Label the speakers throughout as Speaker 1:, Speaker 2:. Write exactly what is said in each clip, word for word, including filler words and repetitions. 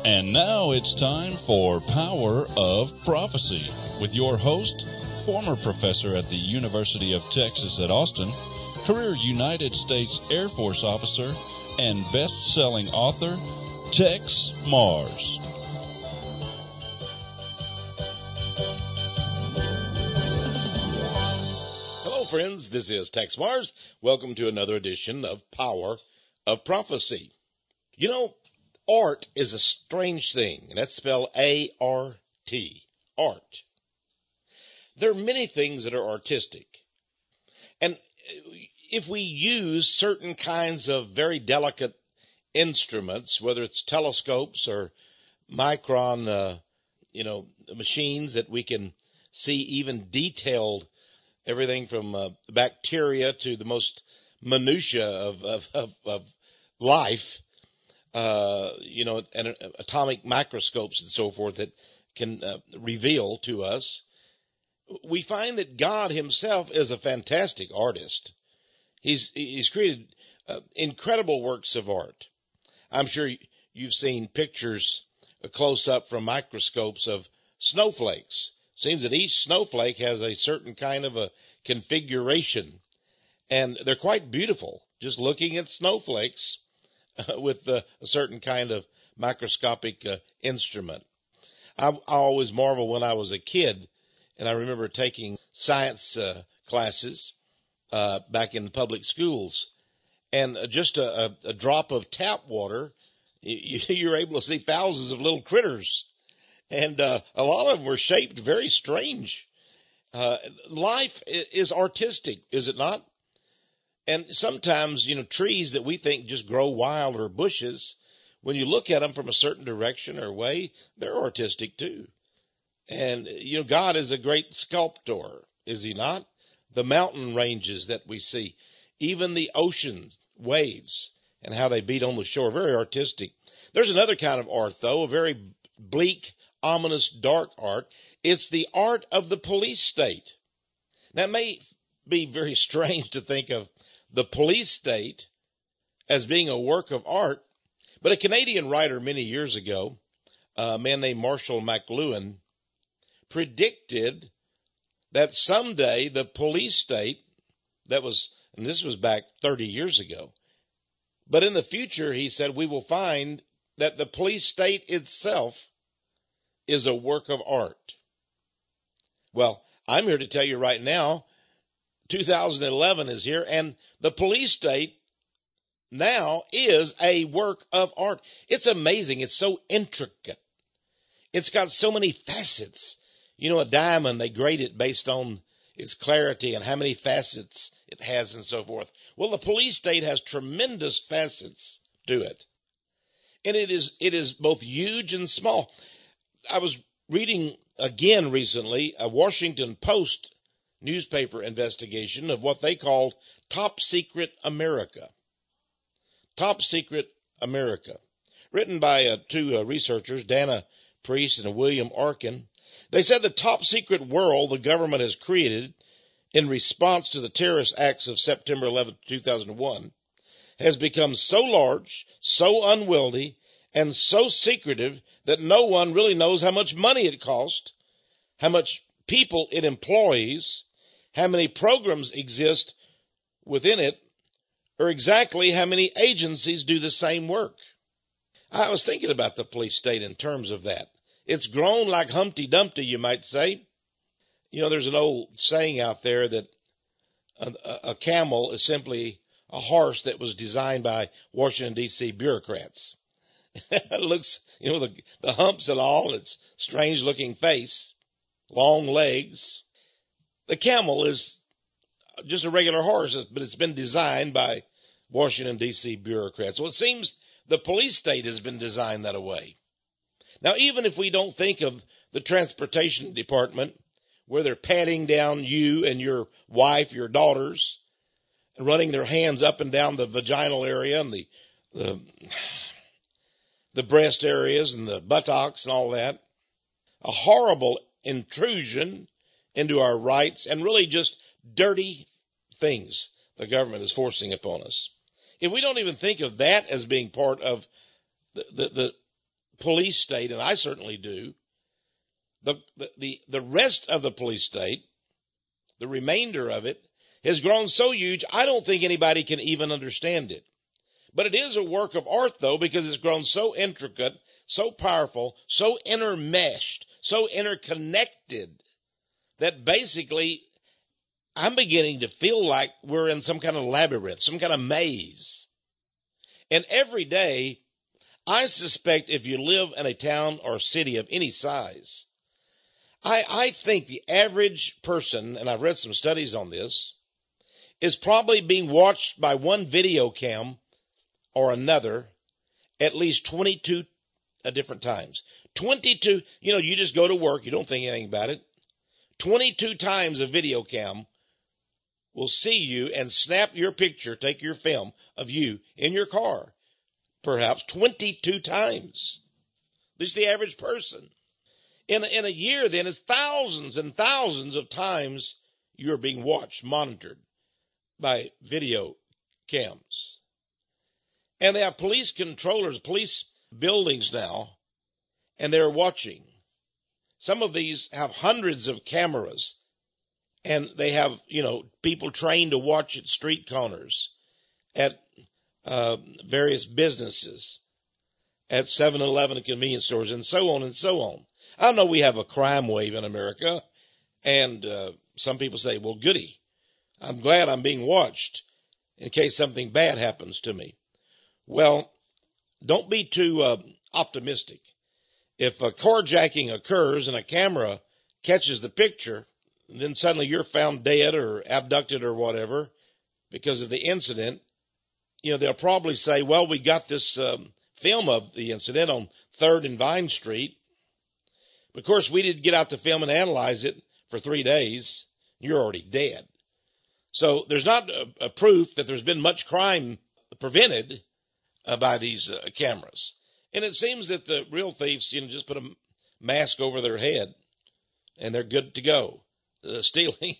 Speaker 1: And now it's time for Power of Prophecy with your host, former professor at the University of Texas at Austin, career United States Air Force officer, and best-selling author, Tex Mars.
Speaker 2: Hello, friends. This is Tex Mars. Welcome to another edition of Power of Prophecy. You know, art is a strange thing, and that's spelled A R T, art. There are many things that are artistic, and if we use certain kinds of very delicate instruments, whether it's telescopes or micron, uh, you know, machines that we can see even detailed, everything from uh, bacteria to the most minutia of, of, of, of life, uh, you know, and uh, atomic microscopes and so forth that can uh, reveal to us, we find that God himself is a fantastic artist. He's, he's created uh, incredible works of art. I'm sure you've seen pictures uh, close up from microscopes of snowflakes. Seems that each snowflake has a certain kind of a configuration, and they're quite beautiful just looking at snowflakes uh, with uh, a certain kind of microscopic uh, instrument. I, I always marvel when I was a kid, and I remember taking science uh, classes uh, back in public schools, and uh, just a, a, a drop of tap water, you, you're able to see thousands of little critters. And uh, a lot of them were shaped very strange. Uh, life is artistic, is it not? And sometimes, you know, trees that we think just grow wild or bushes, when you look at them from a certain direction or way, they're artistic too. And, you know, God is a great sculptor, is he not? The mountain ranges that we see, even the ocean waves and how they beat on the shore, very artistic. There's another kind of art, though, a very bleak, ominous, dark art. It's the art of the police state. Now, it may be very strange to think of the police state as being a work of art, but a Canadian writer many years ago, a man named Marshall McLuhan, predicted that someday the police state, that was, and this was back thirty years ago, but in the future, he said, we will find that the police state itself is a work of art. Well, I'm here to tell you right now, two thousand eleven is here, and the police state now is a work of art. It's amazing. It's so intricate. It's got so many facets. You know, a diamond, they grade it based on its clarity and how many facets it has and so forth. Well, the police state has tremendous facets to it. And it is, it is both huge and small. I was reading again recently a Washington Post newspaper investigation of what they called Top Secret America. Top Secret America. Written by uh, two uh, researchers, Dana Priest and William Arkin. They said the top secret world the government has created in response to the terrorist acts of September eleventh, two thousand one has become so large, so unwieldy, and so secretive that no one really knows how much money it costs, how much people it employs, how many programs exist within it, or exactly how many agencies do the same work. I was thinking about the police state in terms of that. It's grown like Humpty Dumpty, you might say. You know, there's an old saying out there that a, a camel is simply a horse that was designed by Washington, D C bureaucrats. It looks, you know, the, the humps and all, its strange looking face, long legs. The camel is just a regular horse, but it's been designed by Washington, D C bureaucrats. Well, it seems the police state has been designed that way. Now, even if we don't think of the transportation department, where they're patting down you and your wife, your daughters, and running their hands up and down the vaginal area and the, the, the breast areas and the buttocks and all that, a horrible intrusion into our rights and really just dirty things the government is forcing upon us. If we don't even think of that as being part of the, the, the police state, and I certainly do, the, the, the, the rest of the police state, the remainder of it, has grown so huge, I don't think anybody can even understand it. But it is a work of art, though, because it's grown so intricate, so powerful, so intermeshed, so interconnected, that basically I'm beginning to feel like we're in some kind of labyrinth, some kind of maze. And every day, I suspect if you live in a town or city of any size, I, I think the average person, and I've read some studies on this, is probably being watched by one video cam or another at least twenty-two uh, different times. twenty-two, you know, you just go to work, you don't think anything about it. twenty-two times a video cam will see you and snap your picture, take your film of you in your car, perhaps twenty-two times. This is the average person. In a, in a year, then, is thousands and thousands of times you're being watched, monitored by video cams. And they have police controllers, police buildings now, and they're watching. Some of these have hundreds of cameras, and they have, you know, people trained to watch at street corners, at uh, various businesses, at seven eleven and convenience stores, and so on and so on. I know we have a crime wave in America, and uh, some people say, well, goody, I'm glad I'm being watched in case something bad happens to me. Well, don't be too uh, optimistic. If a carjacking occurs and a camera catches the picture, then suddenly you're found dead or abducted or whatever because of the incident, you know, they'll probably say, well, we got this um, film of the incident on third and Vine Street. But of course, we didn't get out the film and analyze it for three days. You're already dead. So there's not a, a proof that there's been much crime prevented uh, by these uh, cameras. And it seems that the real thieves, you know, just put a mask over their head and they're good to go. Uh, stealing,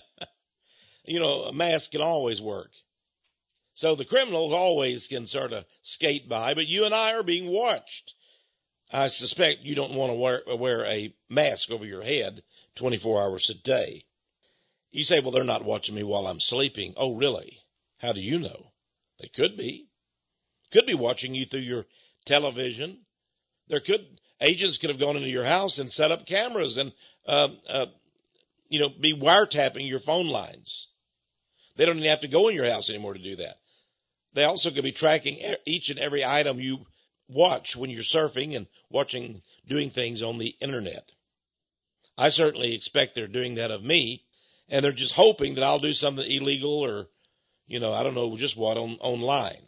Speaker 2: you know, a mask can always work. So the criminals always can sort of skate by, but you and I are being watched. I suspect you don't want to wear, wear a mask over your head twenty-four hours a day. You say, well, they're not watching me while I'm sleeping. Oh, really? How do you know? They could be. Could be watching you through your television. There could, agents could have gone into your house and set up cameras and, uh, uh, you know, be wiretapping your phone lines. They don't even have to go in your house anymore to do that. They also could be tracking each and every item you watch when you're surfing and watching, doing things on the internet. I certainly expect they're doing that of me, and they're just hoping that I'll do something illegal or, you know, I don't know just what on online.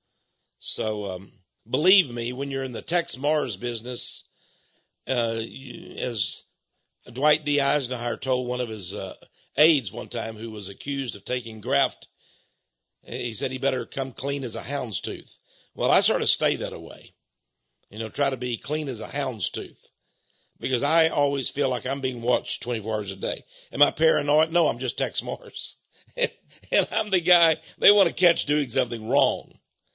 Speaker 2: So, um, believe me, when you're in the Tex Mars business, uh, you, as Dwight D. Eisenhower told one of his uh, aides one time who was accused of taking graft, he said he better come clean as a hound's tooth. Well, I sort of stay that away, you know, try to be clean as a hound's tooth, because I always feel like I'm being watched twenty-four hours a day. Am I paranoid? No, I'm just Tex Mars. And I'm the guy they want to catch doing something wrong.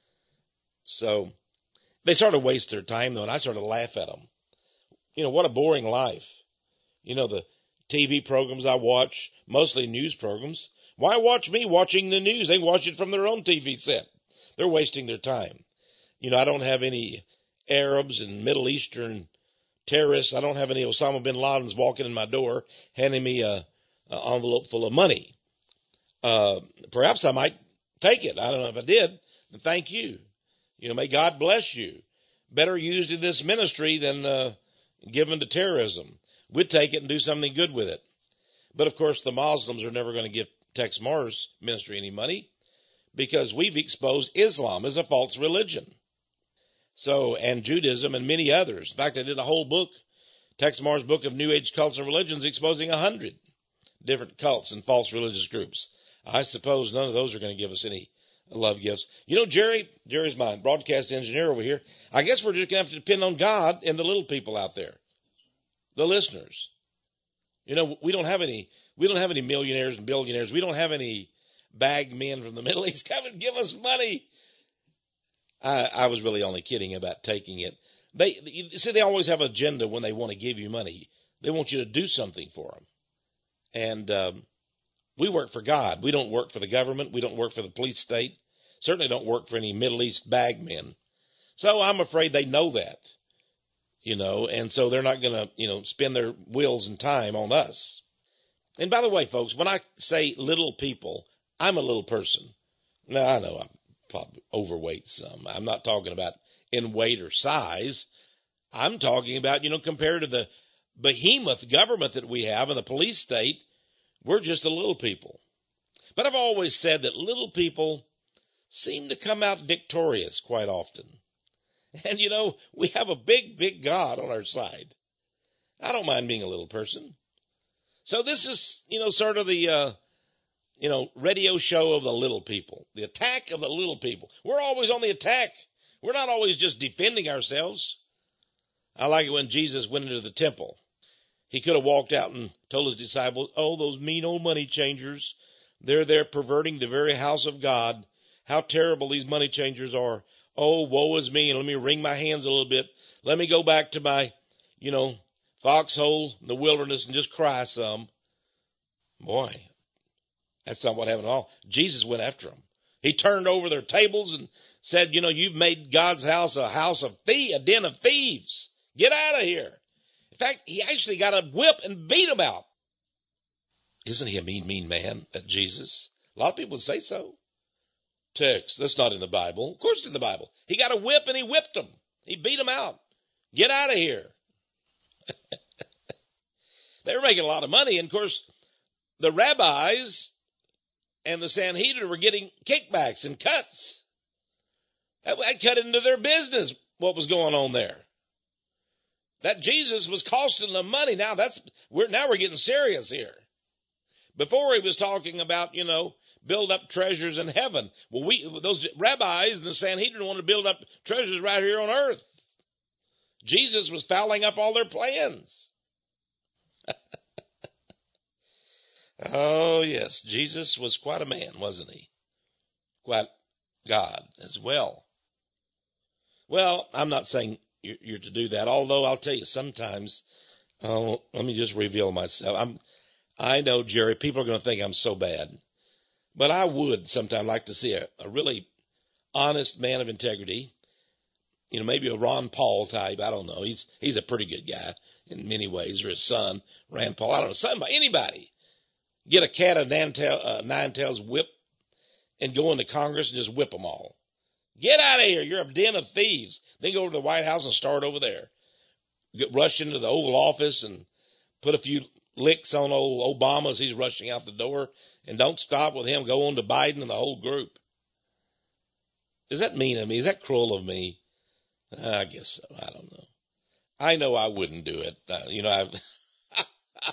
Speaker 2: So they sort of waste their time, though, and I sort of laugh at them. You know, what a boring life. You know, the T V programs I watch, mostly news programs. Why watch me watching the news? They watch it from their own T V set. They're wasting their time. You know, I don't have any Arabs and Middle Eastern terrorists. I don't have any Osama bin Ladens walking in my door handing me a, a envelope full of money. Uh, perhaps I might take it. I don't know if I did. And thank you. You know, may God bless you. Better used in this ministry than uh, given to terrorism. We'd take it and do something good with it. But, of course, the Muslims are never going to give Tex Mars ministry any money because we've exposed Islam as a false religion. So, and Judaism and many others. In fact, I did a whole book, Tex Mars' book of New Age cults and religions, exposing a hundred different cults and false religious groups. I suppose none of those are going to give us any love gifts. You know, Jerry, Jerry's my broadcast engineer over here. I guess we're just going to have to depend on God and the little people out there, the listeners. You know, we don't have any, we don't have any millionaires and billionaires. We don't have any bag men from the Middle East come and give us money. I, I was really only kidding about taking it. They, you see, they always have an agenda when they want to give you money. They want you to do something for them. And um, we work for God. We don't work for the government. We don't work for the police state. Certainly don't work for any Middle East bagmen. So I'm afraid they know that, you know, and so they're not going to, you know, spend their wills and time on us. And by the way, folks, when I say little people, I'm a little person. Now, I know I'm probably overweight some. I'm not talking about in weight or size. I'm talking about, you know, compared to the behemoth government that we have and the police state, we're just a little people. But I've always said that little people seem to come out victorious quite often. And, you know, we have a big, big God on our side. I don't mind being a little person. So this is, you know, sort of the, uh, you know, radio show of the little people, the attack of the little people. We're always on the attack. We're not always just defending ourselves. I like it when Jesus went into the temple. He could have walked out and told his disciples, oh, those mean old money changers, they're there perverting the very house of God. How terrible these money changers are. Oh, woe is me, and let me wring my hands a little bit. Let me go back to my, you know, foxhole in the wilderness and just cry some. Boy, that's not what happened at all. Jesus went after them. He turned over their tables and said, you know, you've made God's house a house of thieves, a den of thieves. Get out of here. In fact, he actually got a whip and beat them out. Isn't he a mean, mean man, that Jesus? A lot of people would say so. Text, that's not in the Bible. Of course it's in the Bible. He got a whip and he whipped them. He beat them out. Get out of here. They were making a lot of money. And of course, the rabbis and the Sanhedrin were getting kickbacks and cuts. That, that cut into their business, what was going on there. That Jesus was costing them money. Now that's, we're, now we're getting serious here. Before he was talking about, you know, build up treasures in heaven. Well, we, those rabbis and the Sanhedrin wanted to build up treasures right here on earth. Jesus was fouling up all their plans. Oh, yes. Jesus was quite a man, wasn't he? Quite God as well. Well, I'm not saying you're, you're to do that, although I'll tell you sometimes, oh, let me just reveal myself. I'm, I know, Jerry, people are going to think I'm so bad. But I would sometimes like to see a, a really honest man of integrity, you know, maybe a Ron Paul type. I don't know. He's he's a pretty good guy in many ways, or his son, Rand Paul. I don't know. Somebody, anybody, get a cat of nine, tail, uh, nine tails whip and go into Congress and just whip them all. Get out of here. You're a den of thieves. Then go to the White House and start over there. Get, rush into the Oval Office and put a few licks on old Obama as he's rushing out the door. And don't stop with him. Go on to Biden and the whole group. Is that mean of me? Is that cruel of me? I guess so. I don't know. I know I wouldn't do it. Uh, you know, I've,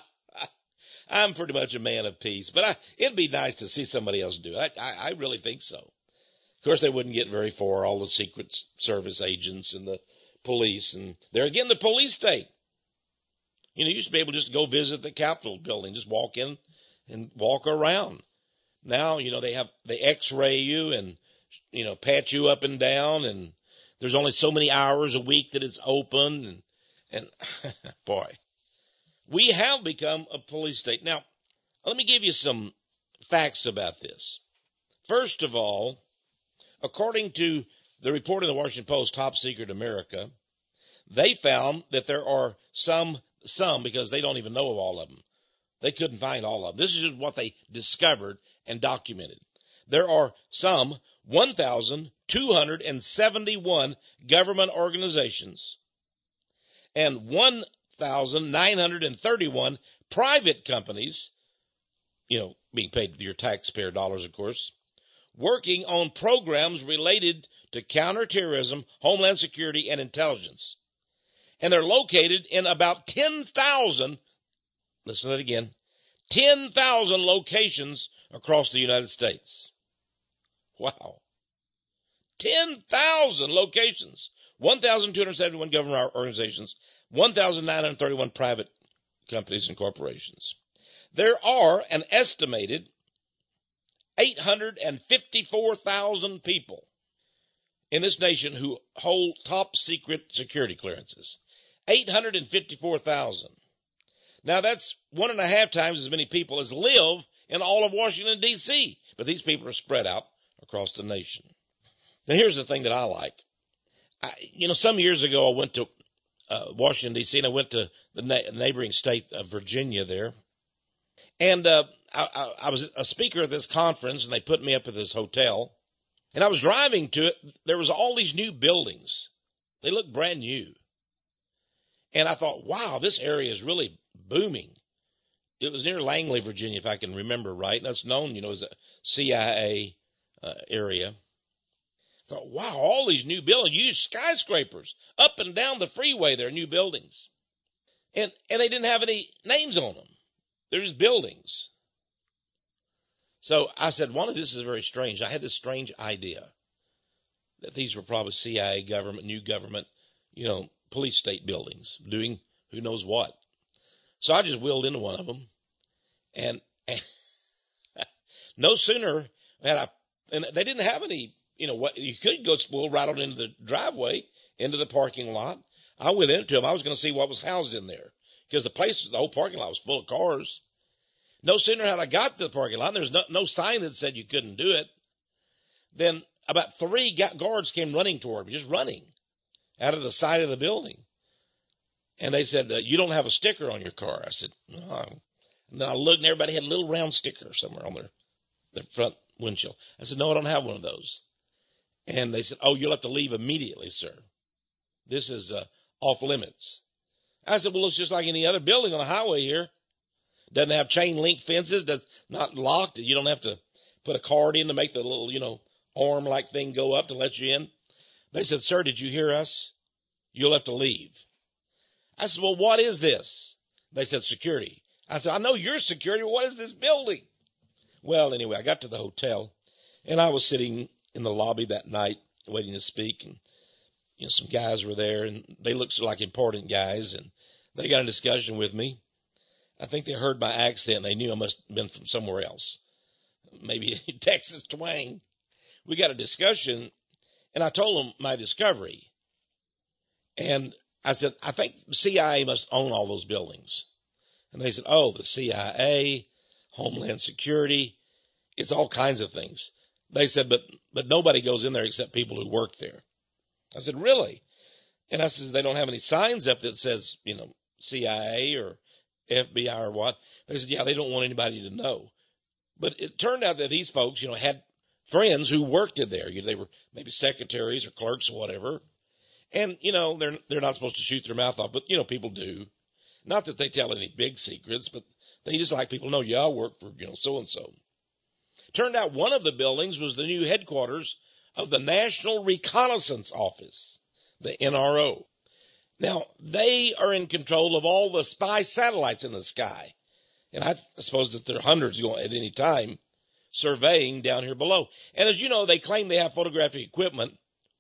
Speaker 2: I'm pretty much a man of peace. But I, it'd be nice to see somebody else do it. I, I, I really think so. Of course, they wouldn't get very far, all the Secret Service agents and the police. And there again, the police state. You know, you used to be able just to go visit the Capitol building, just walk in and walk around. Now, you know, they have, they x-ray you and, you know, pat you up and down, and there's only so many hours a week that it's open. And, and boy, we have become a police state. Now, let me give you some facts about this. First of all, according to the report in the Washington Post, Top Secret America, they found that there are some, some, because they don't even know of all of them. They couldn't find all of them. This is just what they discovered and documented. There are some one thousand two hundred seventy-one government organizations and one thousand nine hundred thirty-one private companies, you know, being paid with your taxpayer dollars, of course, working on programs related to counterterrorism, homeland security, and intelligence. And they're located in about ten thousand, listen to that again, ten thousand locations across the United States. Wow. ten thousand locations. one thousand two hundred seventy-one government organizations, one thousand nine hundred thirty-one private companies and corporations. There are an estimated eight hundred fifty-four thousand people in this nation who hold top secret security clearances. eight hundred fifty-four thousand. Now that's one and a half times as many people as live in all of Washington, D C, but these people are spread out across the nation. Now here's the thing that I like. I, you know, some years ago I went to uh, Washington, D C, and I went to the na- neighboring state of Virginia there. And uh, I, I, I was a speaker at this conference, and they put me up at this hotel. And I was driving to it. There was all these new buildings. They looked brand new. And I thought, wow, this area is really booming. It was near Langley, Virginia, if I can remember right. And that's known, you know, as a C I A uh, area. I thought, wow, all these new buildings, huge skyscrapers up and down the freeway. There are new buildings. And, and they didn't have any names on them. They're just buildings. So I said, one of this is very strange. I had this strange idea that these were probably C I A government, new government, you know, police state buildings doing who knows what. So I just wheeled into one of them, and, and no sooner had I, and they didn't have any, you know, what you could go spool right on into the driveway, into the parking lot. I went into them. I was going to see what was housed in there because the place, the whole parking lot was full of cars. No sooner had I got to the parking lot, and there's no, no sign that said you couldn't do it, then about three guards came running toward me, just running out of the side of the building. And they said, uh, you don't have a sticker on your car. I said, no. And then I looked, and everybody had a little round sticker somewhere on their, their front windshield. I said, no, I don't have one of those. And they said, oh, you'll have to leave immediately, sir. This is uh, off limits. I said, well, it's just like any other building on the highway here. Doesn't have chain link fences. That's not locked. You don't have to put a card in to make the little, you know, arm like thing go up to let you in. They said, sir, did you hear us? You'll have to leave. I said, well, what is this? They said, security. I said, I know you're security. What is this building? Well, anyway, I got to the hotel, and I was sitting in the lobby that night waiting to speak, and you know, some guys were there, and they looked like important guys, and they got a discussion with me. I think they heard my accent. They knew I must have been from somewhere else, maybe Texas twang. We got a discussion, and I told them my discovery. And I said, I think the C I A must own all those buildings. And they said, oh, the C I A, Homeland Security, it's all kinds of things. They said, but but nobody goes in there except people who work there. I said, really? And I said, they don't have any signs up that says, you know, C I A or F B I or what. They said, yeah, they don't want anybody to know. But it turned out that these folks, you know, had friends who worked in there. You know, they were maybe secretaries or clerks or whatever. And, you know, they're, they're not supposed to shoot their mouth off, but, you know, people do. Not that they tell any big secrets, but they just like people to know, yeah, I work for, you know, so-and-so. Turned out one of the buildings was the new headquarters of the National Reconnaissance Office, the N R O. Now, they are in control of all the spy satellites in the sky. And I suppose that there are hundreds going at any time surveying down here below. And as you know, they claim they have photographic equipment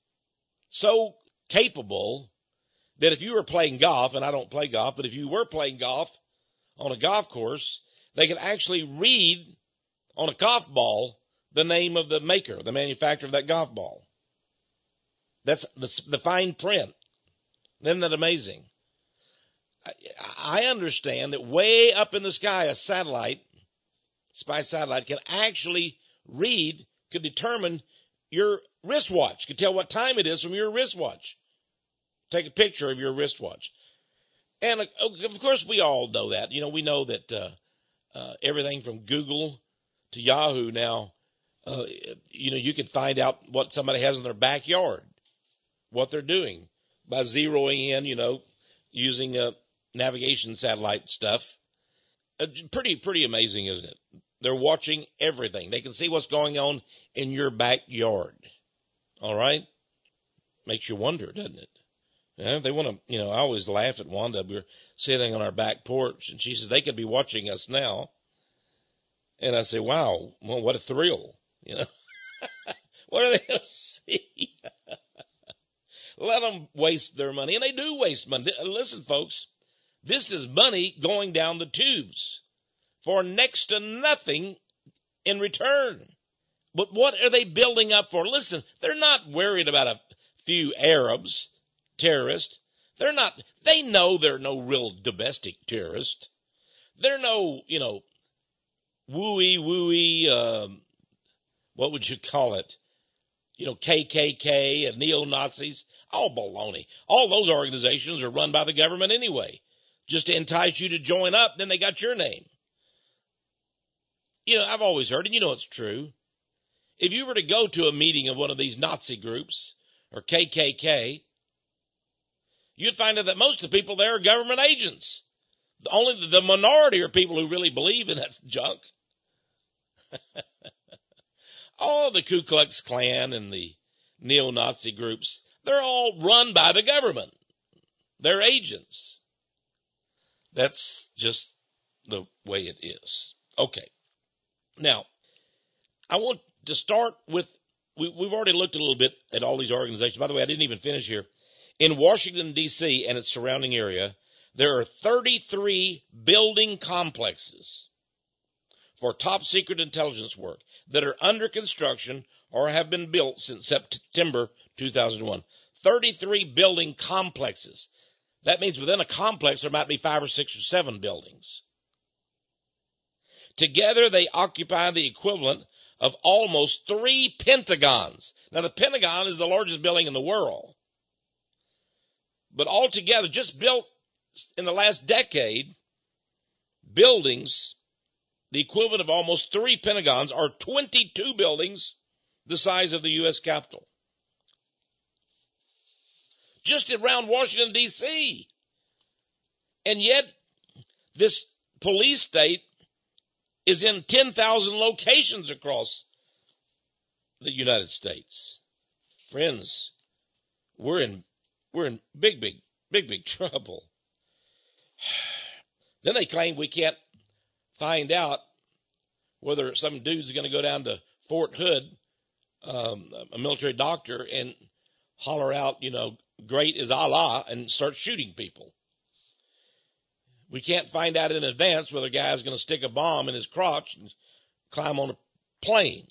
Speaker 2: so capable that if you were playing golf, and I don't play golf, but if you were playing golf on a golf course, they can actually read on a golf ball the name of the maker, the manufacturer of that golf ball. That's the, the fine print. Isn't that amazing? I, I understand that way up in the sky, a satellite, spy satellite, can actually read, could determine your wristwatch, could tell what time it is from your wristwatch. Take a picture of your wristwatch. And of course we all know that. You know, we know that uh, uh, everything from Google to Yahoo now, uh, you know, you can find out what somebody has in their backyard, what they're doing by zeroing in, you know, using uh, navigation satellite stuff. Uh, pretty, pretty amazing, isn't it? They're watching everything. They can see what's going on in your backyard. All right? Makes you wonder, doesn't it? Yeah, they want to, you know, I always laugh at Wanda. We were sitting on our back porch, and she says, they could be watching us now. And I say, wow, well, what a thrill, you know. What are they going to see? Let them waste their money. And they do waste money. Listen, folks, this is money going down the tubes for next to nothing in return. But what are they building up for? Listen, they're not worried about a few Arabs, terrorists. They're not, they know they're no real domestic terrorists. They're no, you know, wooey, wooey, um, what would you call it? You know, K K K and neo-Nazis. All baloney. All those organizations are run by the government anyway. Just to entice you to join up, then they got your name. You know, I've always heard, and you know it's true. If you were to go to a meeting of one of these Nazi groups or K K K, you'd find out that most of the people there are government agents. Only the minority are people who really believe in that junk. All the Ku Klux Klan and the neo-Nazi groups, they're all run by the government. They're agents. That's just the way it is. Okay. Now, I want to start with, we, we've already looked a little bit at all these organizations. By the way, I didn't even finish here. In Washington, D C and its surrounding area, there are thirty-three building complexes for top secret intelligence work that are under construction or have been built since September two thousand one. thirty-three building complexes. That means within a complex there might be five or six or seven buildings. Together they occupy the equivalent of almost three Pentagons. Now the Pentagon is the largest building in the world. But altogether, just built in the last decade, buildings, the equivalent of almost three Pentagons, are twenty-two buildings the size of the U S Capitol. Just around Washington, D C And yet, this police state is in ten thousand locations across the United States. Friends, we're in, we're in big, big, big, big trouble. Then they claim we can't find out whether some dude's going to go down to Fort Hood, um, a military doctor, and holler out, you know, great is Allah, and start shooting people. We can't find out in advance whether a guy's going to stick a bomb in his crotch and climb on a plane.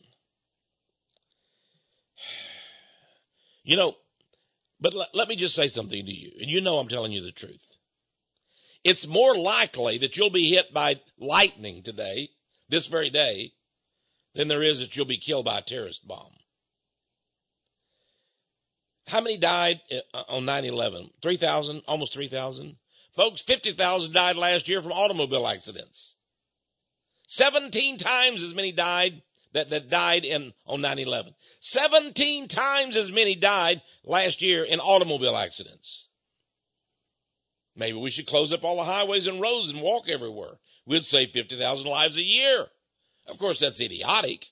Speaker 2: You know, but let, let me just say something to you, and you know I'm telling you the truth. It's more likely that you'll be hit by lightning today, this very day, than there is that you'll be killed by a terrorist bomb. How many died on nine eleven? three thousand, almost three thousand. Folks, fifty thousand died last year from automobile accidents. seventeen times as many died that, that died in on nine eleven. seventeen times as many died last year in automobile accidents. Maybe we should close up all the highways and roads and walk everywhere. We'd save fifty thousand lives a year. Of course, that's idiotic.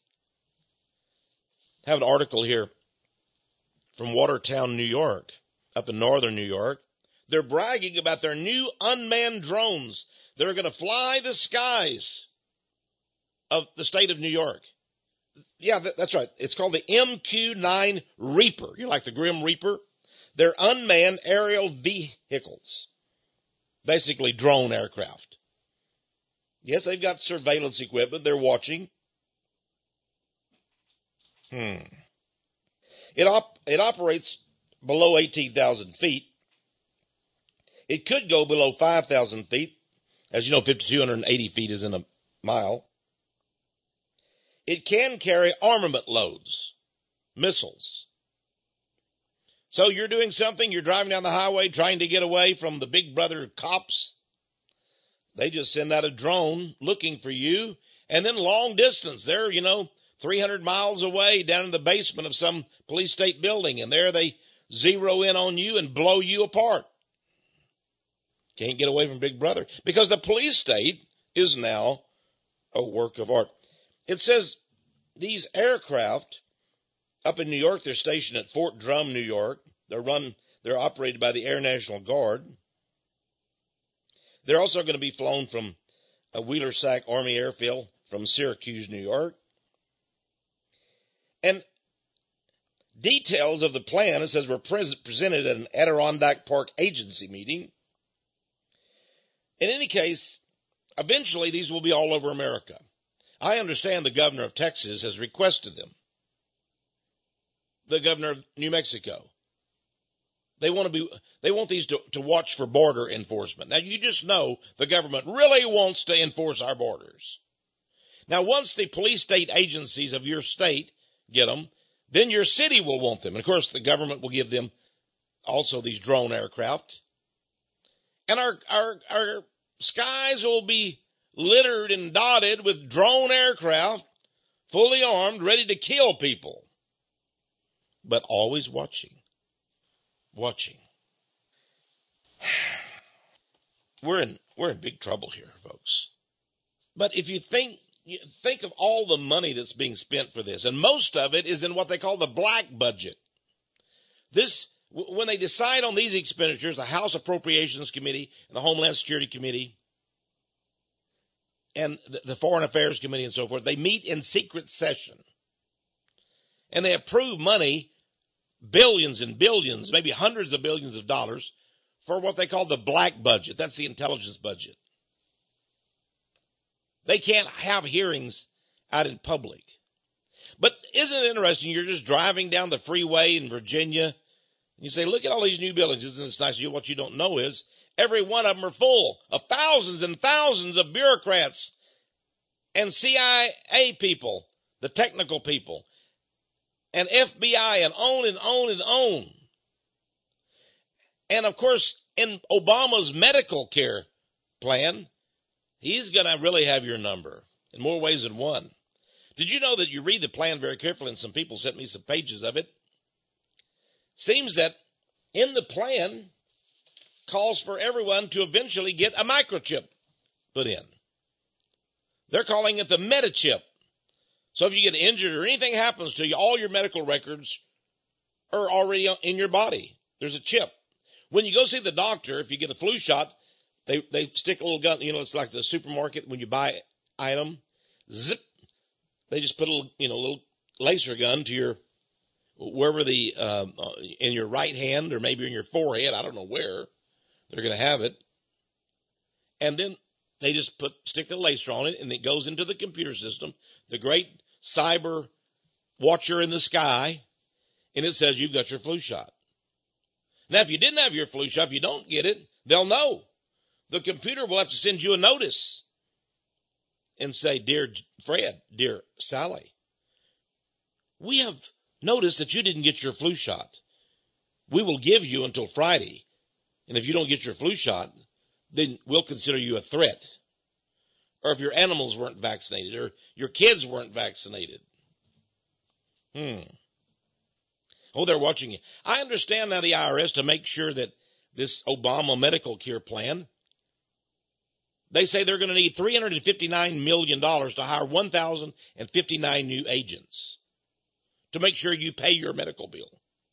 Speaker 2: I have an article here from Watertown, New York, up in northern New York. They're bragging about their new unmanned drones that are going to fly the skies of the state of New York. Yeah, that's right. It's called the M Q nine Reaper. You like the Grim Reaper? They're unmanned aerial vehicles. Basically drone aircraft. Yes, they've got surveillance equipment. They're watching. Hmm. It op- it operates below eighteen thousand feet. It could go below five thousand feet. As you know, five thousand two hundred eighty feet is in a mile. It can carry armament loads, missiles. So you're doing something, you're driving down the highway trying to get away from the big brother cops. They just send out a drone looking for you. And then long distance, they're, you know, three hundred miles away down in the basement of some police state building. And there they zero in on you and blow you apart. Can't get away from big brother. Because the police state is now a work of art. It says these aircraft up in New York, they're stationed at Fort Drum, New York. They're run, they're operated by the Air National Guard. They're also going to be flown from a Wheeler-Sac Army Airfield from Syracuse, New York. And details of the plan, it says, were pres- presented at an Adirondack Park agency meeting. In any case, eventually these will be all over America. I understand the governor of Texas has requested them. the governor of New Mexico. They want to be, they want these to, to watch for border enforcement. Now you just know the government really wants to enforce our borders. Now once the police state agencies of your state get them, then your city will want them. And of course the government will give them also these drone aircraft. And our, our, our skies will be littered and dotted with drone aircraft, fully armed, ready to kill people. But always watching. Watching. We're in, we're in big trouble here, folks. But if you think, you think of all the money that's being spent for this, and most of it is in what they call the black budget. This, when they decide on these expenditures, the House Appropriations Committee and the Homeland Security Committee and the Foreign Affairs Committee and so forth, they meet in secret session. And they approve money, billions and billions, maybe hundreds of billions of dollars, for what they call the black budget. That's the intelligence budget. They can't have hearings out in public. But isn't it interesting? You're just driving down the freeway in Virginia, and you say, look at all these new buildings. Isn't this nice? You, what you don't know is every one of them are full of thousands and thousands of bureaucrats and C I A people, the technical people, and F B I, and on and on and on. And of course, in Obama's medical care plan, he's going to really have your number in more ways than one. Did you know that you read the plan very carefully, and some people sent me some pages of it? Seems that in the plan calls for everyone to eventually get a microchip put in. They're calling it the MetaChip. So if you get injured or anything happens to you, all your medical records are already in your body. There's a chip. When you go see the doctor, if you get a flu shot, they, they stick a little gun, you know, it's like the supermarket when you buy an item, zip, they just put a little, you know, little laser gun to your, wherever the, um, in your right hand or maybe in your forehead, I don't know where they're going to have it. And then they just put, stick the laser on it and it goes into the computer system, the great cyber watcher in the sky, and it says you've got your flu shot. Now, if you didn't have your flu shot, if you don't get it, they'll know. The computer will have to send you a notice and say, dear Fred, dear Sally, we have noticed that you didn't get your flu shot. We will give you until Friday. And if you don't get your flu shot, then we'll consider you a threat. Or if your animals weren't vaccinated or your kids weren't vaccinated. Hmm. Oh, they're watching you. I understand now the I R S, to make sure that this Obama medical care plan, they say they're going to need three hundred fifty-nine million dollars to hire one thousand fifty-nine new agents to make sure you pay your medical bill.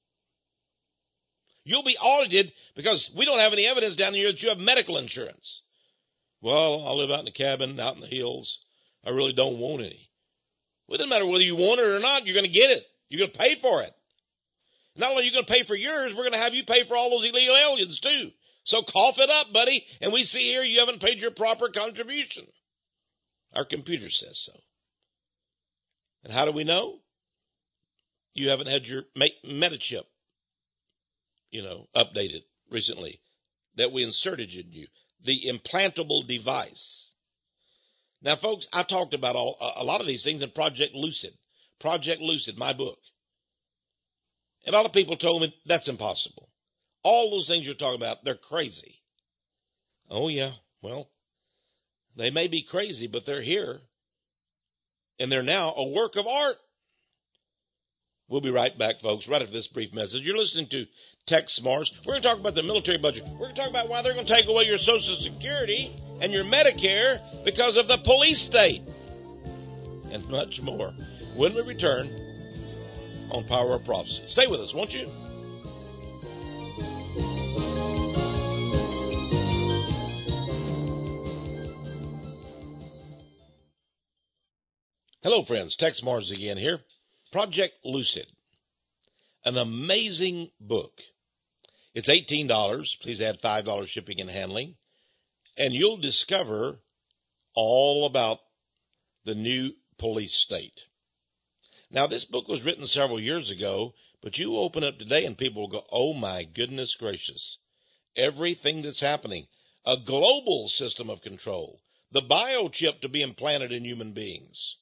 Speaker 2: You'll be audited because we don't have any evidence down here that you have medical insurance. Well, I live out in a cabin out in the hills. I really don't want any. Well, it doesn't matter whether you want it or not. You're going to get it. You're going to pay for it. Not only are you going to pay for yours, we're going to have you pay for all those illegal aliens too. So cough it up, buddy. And we see here you haven't paid your proper contribution. Our computer says so. And how do we know? You haven't had your MetaChip, you know, updated recently that we inserted in you. The implantable device. Now, folks, I talked about all, a lot of these things in Project Lucid. Project Lucid, my book. And a lot of people told me that's impossible. All those things you're talking about, they're crazy. Oh, yeah. Well, they may be crazy, but they're here. And they're now a work of art. We'll be right back, folks, right after this brief message. You're listening to Tech Smarts. We're going to talk about the military budget. We're going to talk about why they're going to take away your Social Security and your Medicare because of the police state. And much more when we return on Power of Prophecy. Stay with us, won't you? Hello, friends. Tex Mars again here. Project Lucid. An amazing book. It's eighteen dollars. Please add five dollars shipping and handling. And you'll discover all about the new police state. Now, this book was written several years ago, but you open up today and people will go, oh my goodness gracious. Everything that's happening, a global system of control, the biochip to be implanted in human beings.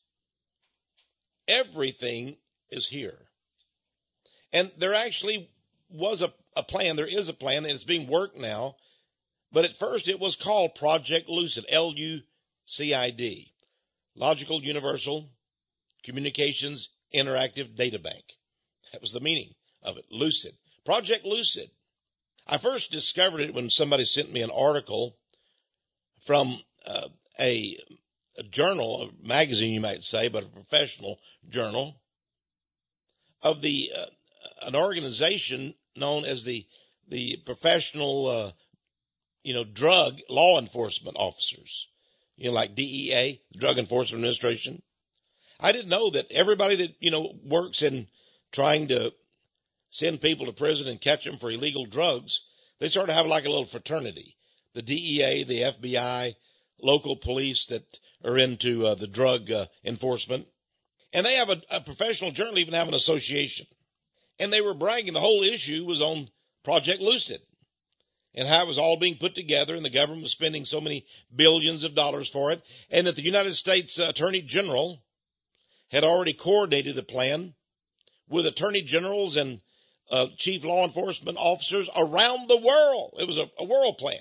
Speaker 2: Everything is here. And there actually was a, a plan. There is a plan, and it's being worked now. But at first it was called Project Lucid, L U C I D, Logical Universal Communications Interactive Data Bank. That was the meaning of it, Lucid. Project Lucid. I first discovered it when somebody sent me an article from uh, a, a journal, a magazine you might say, but a professional journal, of the uh, an organization known as the the professional uh, you know drug law enforcement officers, you know, like D E A, Drug Enforcement Administration. I didn't know that everybody that you know works in trying to send people to prison and catch them for illegal drugs, they sort of have like a little fraternity. The D E A, the F B I, local police that are into uh, the drug uh, enforcement. And they have a, a professional journal, even have an association. And they were bragging the whole issue was on Project Lucid and how it was all being put together, and the government was spending so many billions of dollars for it, and that the United States uh, Attorney General had already coordinated the plan with attorney generals and uh, chief law enforcement officers around the world. It was a, a world plan.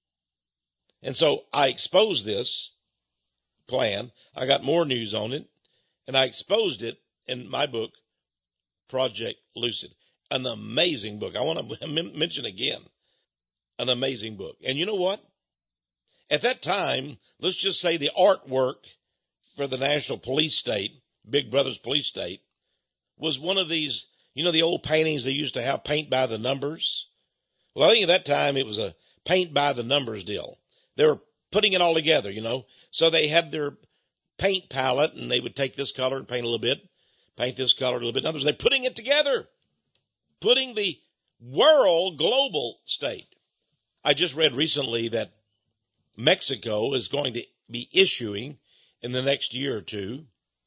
Speaker 2: And so I exposed this plan. I got more news on it, and I exposed it in my book, Project Lucid. An amazing book. I want to m- mention again, an amazing book. And you know what? At that time, let's just say the artwork for the National Police State, Big Brother's Police State, was one of these, you know, the old paintings they used to have, paint by the numbers. Well, I think at that time it was a paint by the numbers deal. They were putting it all together, you know. So they had their paint palette, and they would take this color and paint a little bit, paint this color a little bit. In other words, they're putting it together, putting the world global state. I just read recently that Mexico is going to be issuing in the next year or two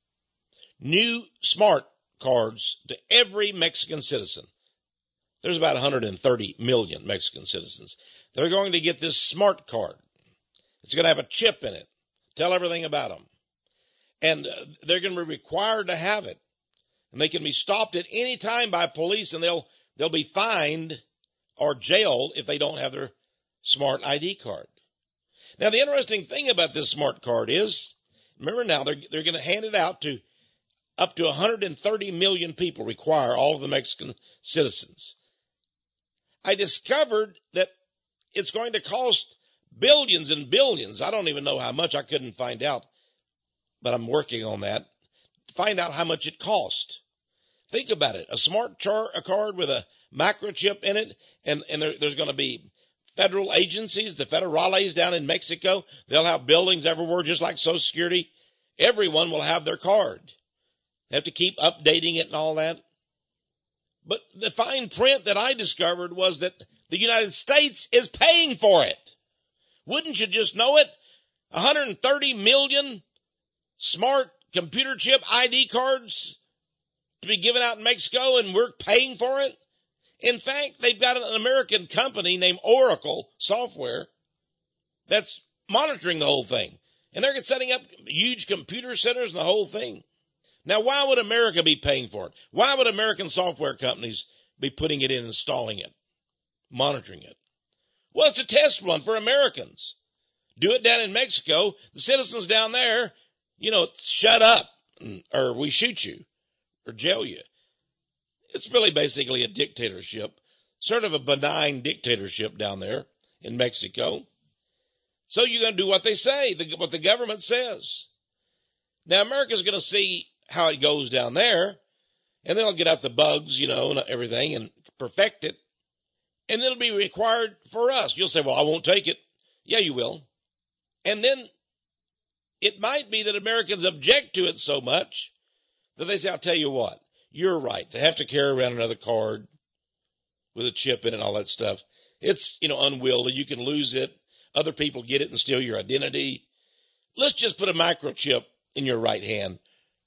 Speaker 2: new smart cards to every Mexican citizen. There's about one hundred thirty million Mexican citizens. They're going to get this smart card. It's going to have a chip in it. Tell everything about them. And uh, they're going to be required to have it. And they can be stopped at any time by police, and they'll they'll be fined or jailed if they don't have their smart I D card. Now, the interesting thing about this smart card is, remember now, they're, they're going to hand it out to up to one hundred thirty million people, require all of the Mexican citizens. I discovered that it's going to cost billions and billions. I don't even know how much. I couldn't find out, but I'm working on that to find out how much it cost. Think about it. A smart char- a card with a microchip in it, and, and there, there's going to be federal agencies, the federales down in Mexico. They'll have buildings everywhere, just like Social Security. Everyone will have their card. They have to keep updating it and all that. But the fine print that I discovered was that the United States is paying for it. Wouldn't you just know it? one hundred thirty million smart computer chip I D cards to be given out in Mexico, and we're paying for it? In fact, they've got an American company named Oracle Software that's monitoring the whole thing. And they're setting up huge computer centers and the whole thing. Now, why would America be paying for it? Why would American software companies be putting it in, installing it, monitoring it? Well, it's a test run for Americans. Do it down in Mexico. The citizens down there, you know, shut up, or we shoot you, or jail you. It's really basically a dictatorship, sort of a benign dictatorship down there in Mexico. So you're going to do what they say, what the government says. Now, America's going to see how it goes down there, and they'll get out the bugs, you know, and everything, and perfect it. And it'll be required for us. You'll say, well, I won't take it. Yeah, you will. And then it might be that Americans object to it so much that they say, I'll tell you what, you're right. They have to carry around another card with a chip in it and all that stuff. It's, you know, unwieldy. You can lose it. Other people get it and steal your identity. Let's just put a microchip in your right hand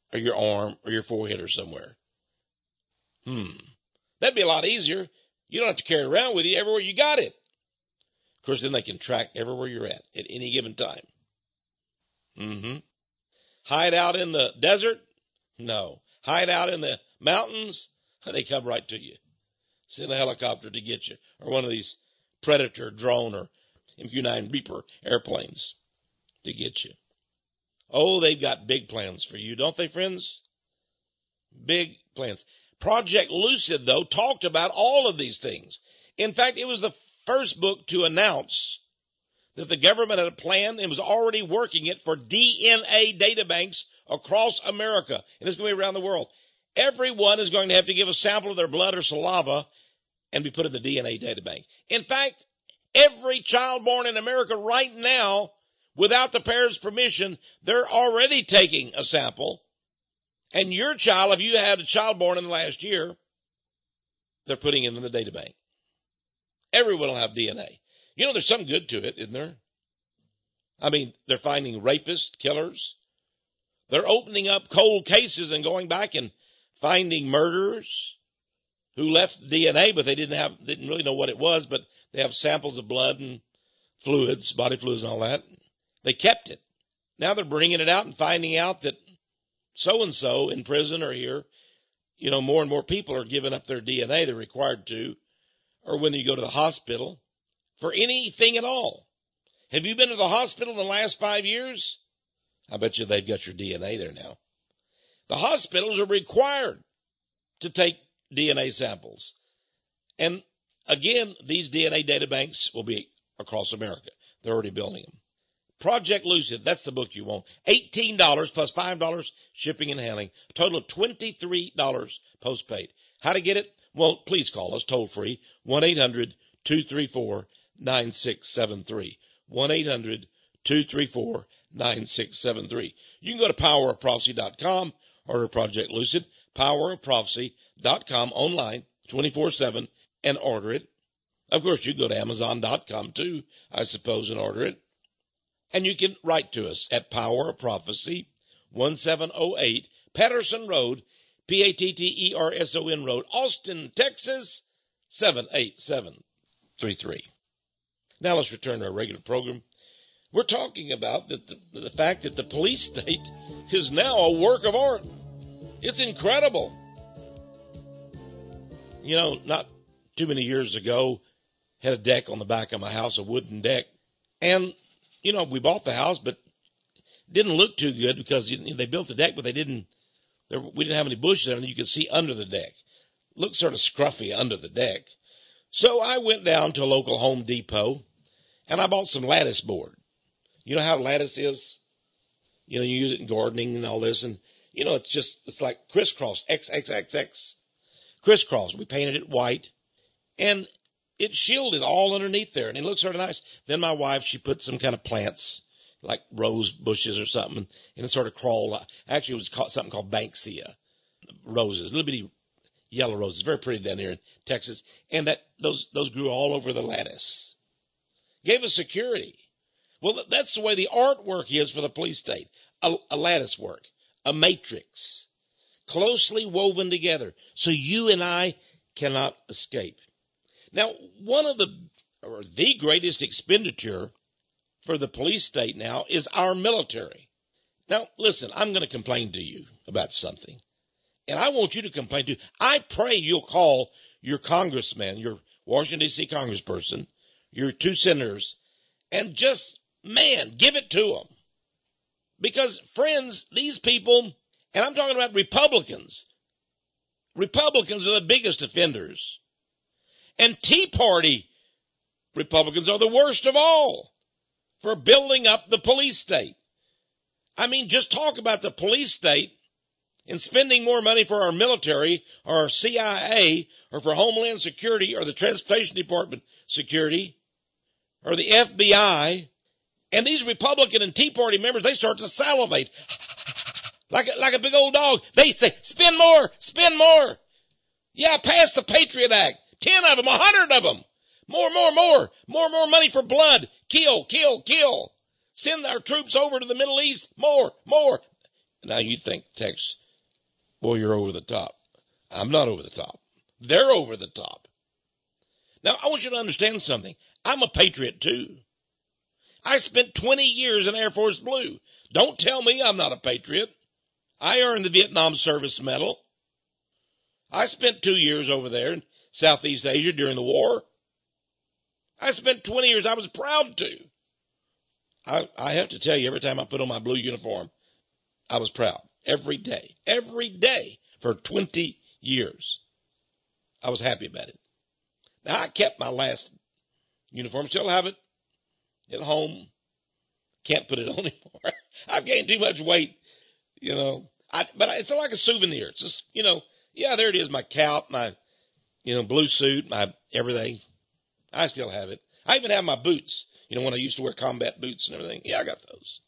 Speaker 2: or your arm or your forehead or somewhere. Hmm. That'd be a lot easier. You don't have to carry it around with you everywhere you got it. Of course, then they can track everywhere you're at at any given time. Mm-hmm. Hide out in the desert? No. Hide out in the mountains? They come right to you. Send a helicopter to get you, or one of these Predator drone or M Q nine Reaper airplanes to get you. Oh, they've got big plans for you, don't they, friends? Big plans. Project Lucid, though, talked about all of these things. In fact, it was the first book to announce that the government had a plan and was already working it for D N A databanks across America. And it's going to be around the world. Everyone is going to have to give a sample of their blood or saliva and be put in the D N A databank. In fact, every child born in America right now, without the parents' permission, they're already taking a sample. And your child, if you had a child born in the last year, they're putting it in the data bank. Everyone will have D N A. You know, there's some good to it, isn't there? I mean, they're finding rapists, killers. They're opening up cold cases and going back and finding murderers who left D N A, but they didn't have, didn't really know what it was, but they have samples of blood and fluids, body fluids and all that. They kept it. Now they're bringing it out and finding out that so-and-so in prison or here, you know, more and more people are giving up their D N A. They're required to, or when you go to the hospital for anything at all. Have you been to the hospital in the last five years? I bet you they've got your D N A there now. The hospitals are required to take D N A samples. And again, these D N A data banks will be across America. They're already building them. Project Lucid, that's the book you want. eighteen dollars plus five dollars shipping and handling. A total of twenty-three dollars postpaid. How to get it? Well, please call us toll free. one eight hundred two three four nine six seven three. one eight hundred two three four nine six seven three. You can go to power of prophecy dot com or to Project Lucid, power of prophecy dot com online twenty-four seven and order it. Of course, you can go to amazon dot com too, I suppose, and order it. And you can write to us at Power of Prophecy, one seven oh eight Patterson Road, P A T T E R S O N Road, Austin, Texas, seven eight seven three three. Now let's return to our regular program. We're talking about the, the, the fact that the police state is now a work of art. It's incredible. You know, not too many years ago, had a deck on the back of my house, a wooden deck. And, you know, we bought the house, but it didn't look too good because you know, they built the deck, but they didn't, there, we didn't have any bushes there, and you could see under the deck. It looked sort of scruffy under the deck. So I went down to a local Home Depot, and I bought some lattice board. You know how lattice is? You know, you use it in gardening and all this, and, you know, it's just, it's like crisscross, X, X, X, X. Crisscross. We painted it white, and it shielded all underneath there, and it looked sort of nice. Then my wife, she put some kind of plants, like rose bushes or something, and it sort of crawled. Actually, it was called, something called Banksia roses, little bitty yellow roses, very pretty down here in Texas. And that those those grew all over the lattice. Gave us security. Well, that's the way the artwork is for the police state. A, a lattice work, a matrix, closely woven together, so you and I cannot escape. Now, one of the, or the greatest expenditure for the police state now is our military. Now, listen, I'm going to complain to you about something, and I want you to complain too. I pray you'll call your congressman, your Washington, D C congressperson, your two senators, and just, man, give it to them. Because, friends, these people, and I'm talking about Republicans, Republicans are the biggest offenders. And Tea Party Republicans are the worst of all for building up the police state. I mean, just talk about the police state and spending more money for our military or our C I A or for Homeland Security or the Transportation Department security or the F B I. And these Republican and Tea Party members, they start to salivate like a, like a big old dog. They say, spend more, spend more. Yeah, pass the Patriot Act. Ten of them, a hundred of them. More, more, more. More, more money for blood. Kill, kill, kill. Send our troops over to the Middle East. More, more. Now you think, Tex, boy, you're over the top. I'm not over the top. They're over the top. Now, I want you to understand something. I'm a patriot, too. I spent twenty years in Air Force Blue. Don't tell me I'm not a patriot. I earned the Vietnam Service Medal. I spent two years over there in Southeast Asia during the war. I spent twenty years. I was proud to. I, I have to tell you, every time I put on my blue uniform, I was proud. Every day. Every day for twenty years. I was happy about it. Now, I kept my last uniform. Still have it at home. Can't put it on anymore. I've gained too much weight, you know. I, but it's like a souvenir. It's just, you know, yeah, there it is, my cap, my, you know, blue suit, my everything. I still have it. I even have my boots, you know, when I used to wear combat boots and everything. Yeah, I got those.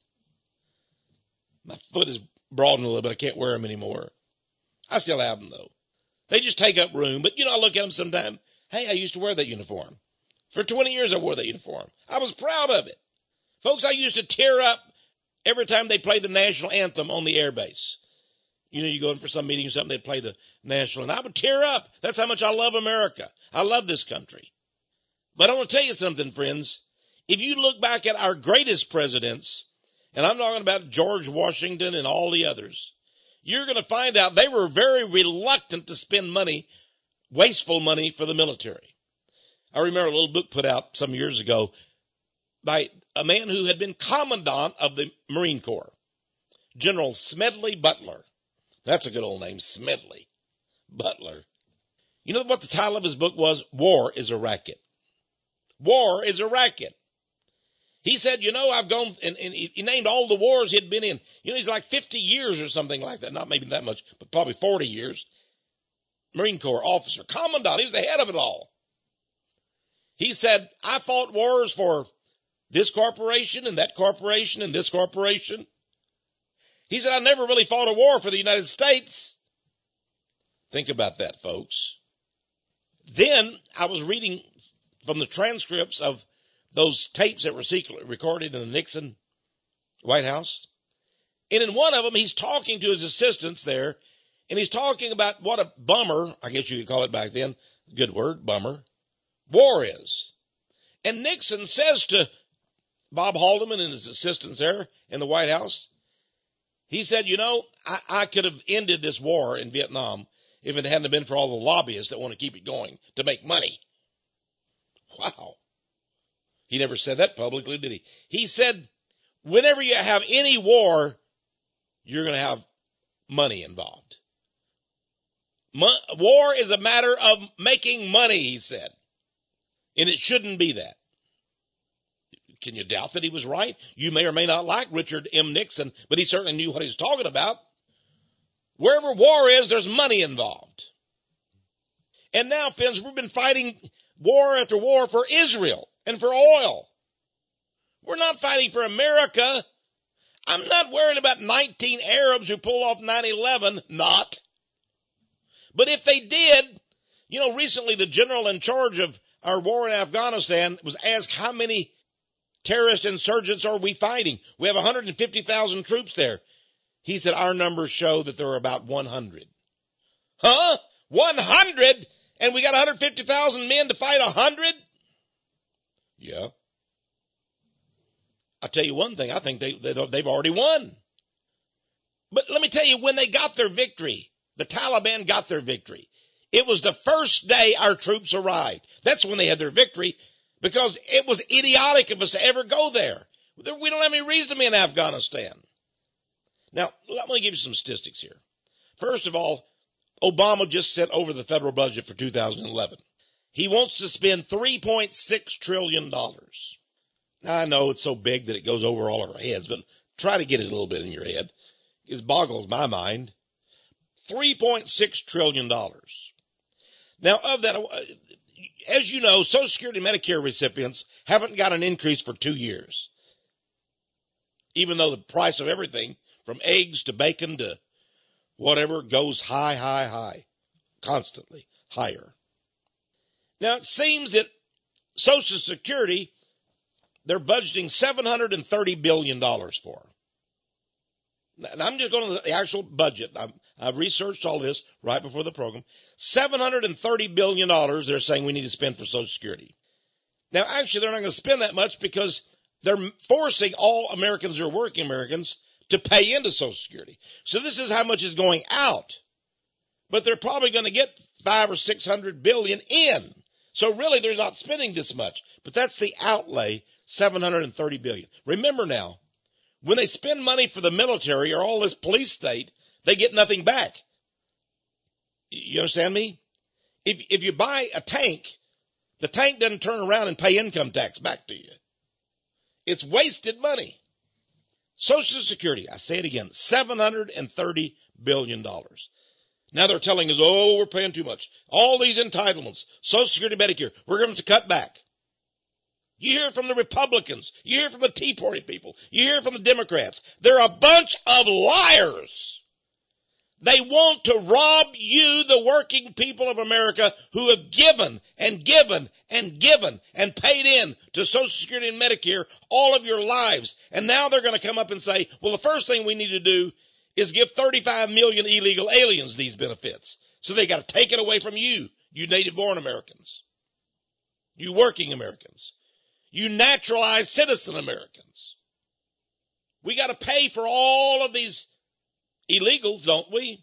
Speaker 2: My foot is broadened a little bit. I can't wear them anymore. I still have them, though. They just take up room. But, you know, I look at them sometime. Hey, I used to wear that uniform. For twenty years, I wore that uniform. I was proud of it. Folks, I used to tear up every time they played the national anthem on the airbase. You know, you go in for some meeting or something, they'd play the national, and I would tear up. That's how much I love America. I love this country. But I want to tell you something, friends. If you look back at our greatest presidents, and I'm talking about George Washington and all the others, you're going to find out they were very reluctant to spend money, wasteful money for the military. I remember a little book put out some years ago by a man who had been commandant of the Marine Corps, General Smedley Butler. That's a good old name, Smedley Butler. You know what the title of his book was? War is a Racket. War is a racket. He said, you know, I've gone, and, and he named all the wars he'd been in. You know, he's like fifty years or something like that. Not maybe that much, but probably forty years. Marine Corps officer, commandant. He was the head of it all. He said, I fought wars for this corporation and that corporation and this corporation. He said, I never really fought a war for the United States. Think about that, folks. Then I was reading from the transcripts of those tapes that were secretly recorded in the Nixon White House. And in one of them, he's talking to his assistants there, and he's talking about what a bummer, I guess you could call it back then, good word, bummer, war is. And Nixon says to Bob Haldeman and his assistants there in the White House, he said, you know, I, I could have ended this war in Vietnam if it hadn't been for all the lobbyists that want to keep it going to make money. Wow. He never said that publicly, did he? He said, whenever you have any war, you're going to have money involved. Mo- war is a matter of making money, he said. And it shouldn't be that. Can you doubt that he was right? You may or may not like Richard M. Nixon, but he certainly knew what he was talking about. Wherever war is, there's money involved. And now, friends, we've been fighting war after war for Israel and for oil. We're not fighting for America. I'm not worried about nineteen Arabs who pull off nine eleven. Not. But if they did, you know, recently the general in charge of our war in Afghanistan was asked how many terrorist insurgents are we fighting? We have one hundred fifty thousand troops there. He said, our numbers show that there are about one hundred. Huh? one hundred? And we got one hundred fifty thousand men to fight one hundred? Yeah. I'll tell you one thing. I think they, they, they've already won. But let me tell you, when they got their victory, the Taliban got their victory. It was the first day our troops arrived. That's when they had their victory, because it was idiotic of us to ever go there. We don't have any reason to be in Afghanistan. Now, let me give you some statistics here. First of all, Obama just sent over the federal budget for two thousand eleven. He wants to spend three point six trillion dollars. Now, I know it's so big that it goes over all our heads, but try to get it a little bit in your head. It boggles my mind. three point six trillion dollars. Now, of that, as you know, Social Security and Medicare recipients haven't got an increase for two years. Even though the price of everything, from eggs to bacon to whatever, goes high, high, high, constantly higher. Now, it seems that Social Security, they're budgeting seven hundred thirty billion dollars for. And I'm just going to the actual budget. I, I researched all this right before the program. seven hundred thirty billion dollars they're saying we need to spend for Social Security. Now, actually, they're not going to spend that much because they're forcing all Americans who are working Americans to pay into Social Security. So this is how much is going out. But they're probably going to get five or six hundred billion in. So really, they're not spending this much. But that's the outlay, seven hundred thirty billion. Remember now, when they spend money for the military or all this police state, they get nothing back. You understand me? If, if you buy a tank, the tank doesn't turn around and pay income tax back to you. It's wasted money. Social Security, I say it again, seven hundred thirty billion dollars. Now they're telling us, oh, we're paying too much. All these entitlements, Social Security, Medicare, we're going to cut back. You hear it from the Republicans. You hear it from the Tea Party people. You hear it from the Democrats. They're a bunch of liars. They want to rob you, the working people of America, who have given and given and given and paid in to Social Security and Medicare all of your lives. And now they're going to come up and say, well, the first thing we need to do is give thirty-five million illegal aliens these benefits. So they got to take it away from you, you native-born Americans, you working Americans, you naturalized citizen Americans. We got to pay for all of these illegals, don't we?